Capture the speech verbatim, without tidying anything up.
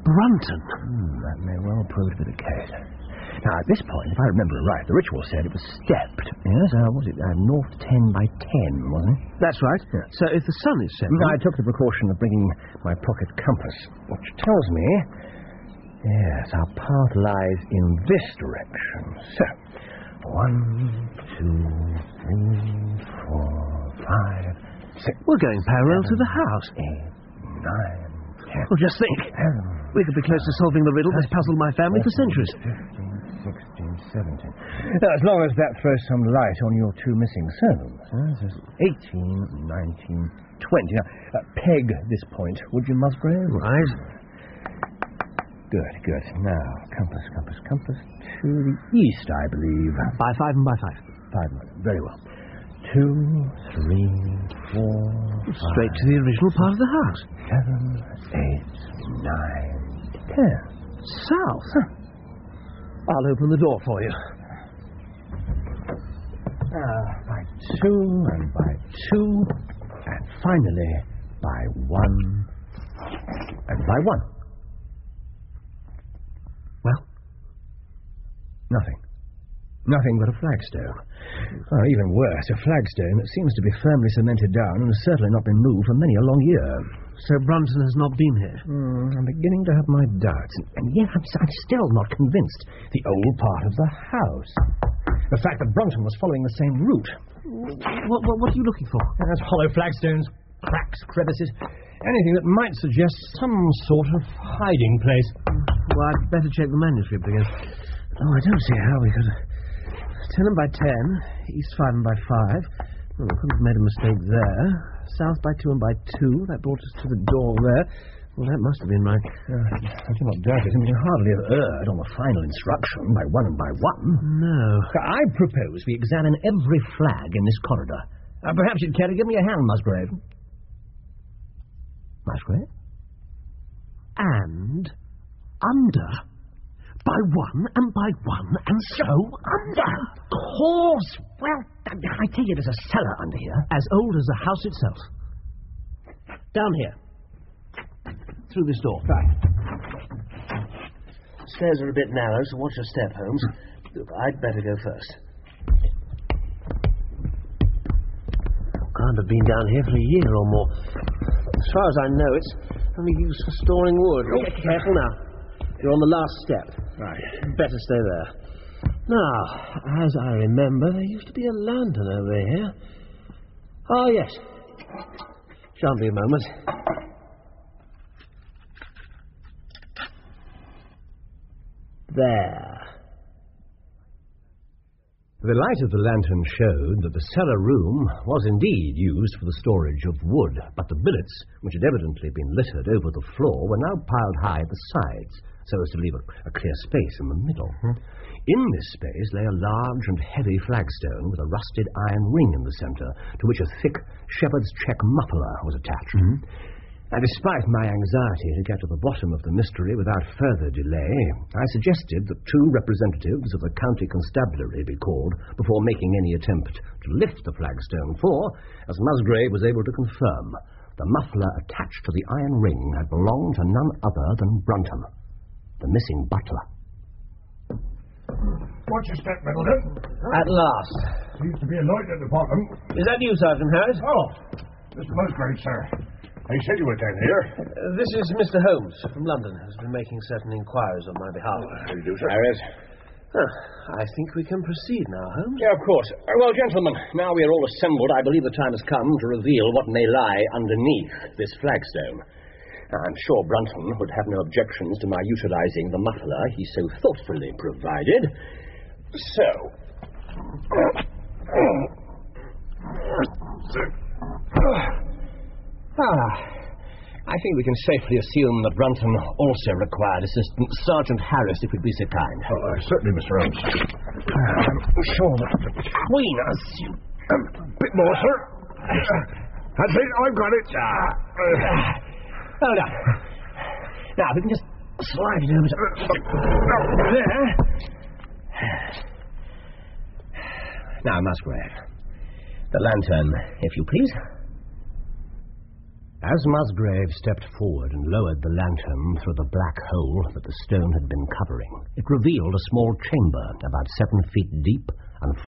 Brunton. Hmm, that may well prove to be the case. Now, at this point, if I remember right, the ritual said it was stepped. Yes, uh, was it uh, north ten by ten, wasn't it? That's right. Yeah. So if the sun is setting... I took the precaution of bringing my pocket compass, which tells me... Yes, our path lies in this direction. So, one, two, three, four, five, six... We're going parallel seven, to the house. Eight, nine, ten... Well, just think. Eleven, we could be close to solving the riddle that's puzzled my family for centuries. fifteen, sixteen, seventeen... Now, as long as that throws some light on your two missing servants. Huh? So eighteen, nineteen, twenty... Now, uh, peg this point, would you, Musgrave? Right. Good, good. Now, compass, compass, compass, to the east, I believe. By five and by five. Five, very well. Two, three, four, Straight five, to the original part of the house. Seven, eight, nine, ten. South. Huh. I'll open the door for you. Uh, by two, and by two, and finally by one, and by one. Well? Nothing. Nothing but a flagstone. Or even worse, a flagstone that seems to be firmly cemented down and has certainly not been moved for many a long year. So Brunton has not been here? Mm, I'm beginning to have my doubts, and, and yet I'm, I'm still not convinced. The old part of the house. The fact that Brunton was following the same route. What, what, what are you looking for? There's hollow flagstones, cracks, crevices, anything that might suggest some sort of hiding place. Well, I'd better check the manuscript again. Oh, I don't see how we could... Ten and by ten, east five and by five. Well, we couldn't have made a mistake there. South by two and by two, that brought us to the door there. Well, that must have been right. Uh, I do not doubt it. I mean, you hardly have erred on the final instruction by one and by one. No. I propose we examine every flag in this corridor. Uh, perhaps you'd care to give me a hand, Musgrave. Musgrave? And under, by one and by one, and so under. Of course. Well, I take it there's a cellar under here. As old as the house itself. Down here. Through this door. Right. Stairs are a bit narrow, so watch your step, Holmes. I'd better go first. Can't have been down here for a year or more. As far as I know, it's only used for storing wood. Oh, careful now. You're on the last step. Right. Better stay there. Now, as I remember, there used to be a lantern over here. Oh, yes. Shan't be a moment. There. The light of the lantern showed that the cellar room was indeed used for the storage of wood, but the billets, which had evidently been littered over the floor, were now piled high at the sides, so as to leave a, a clear space in the middle. Mm-hmm. In this space lay a large and heavy flagstone with a rusted iron ring in the centre, to which a thick shepherd's check muffler was attached. Mm-hmm. And despite my anxiety to get to the bottom of the mystery without further delay, I suggested that two representatives of the county constabulary be called before making any attempt to lift the flagstone, for, as Musgrave was able to confirm, the muffler attached to the iron ring had belonged to none other than Brunton, the missing butler. Watch your step, Middleton. At last. Seems to be a light at the bottom. Is that you, Sergeant Harris? Oh, Mister Musgrave, sir. They said you were down here. Uh, this is Mister Holmes from London, who's been making certain inquiries on my behalf. How do you do, sir? Harris. Huh. I think we can proceed now, Holmes. Yeah, of course. Uh, well, gentlemen, now we are all assembled, I believe the time has come to reveal what may lie underneath this flagstone. I'm sure Brunton would have no objections to my utilising the muffler he so thoughtfully provided. So... Ah, I think we can safely assume that Brunton also required assistance. Sergeant Harris, if you'd be so kind. Oh, uh, certainly, Mister Holmes. I'm sure that between us you... Um, a bit more, sir. That's it, I've got it. Ah, uh, hold on. Now, we can just slide it over to... there. Now, Musgrave, the lantern, if you please. As Musgrave stepped forward and lowered the lantern through the black hole that the stone had been covering, it revealed a small chamber about seven feet deep and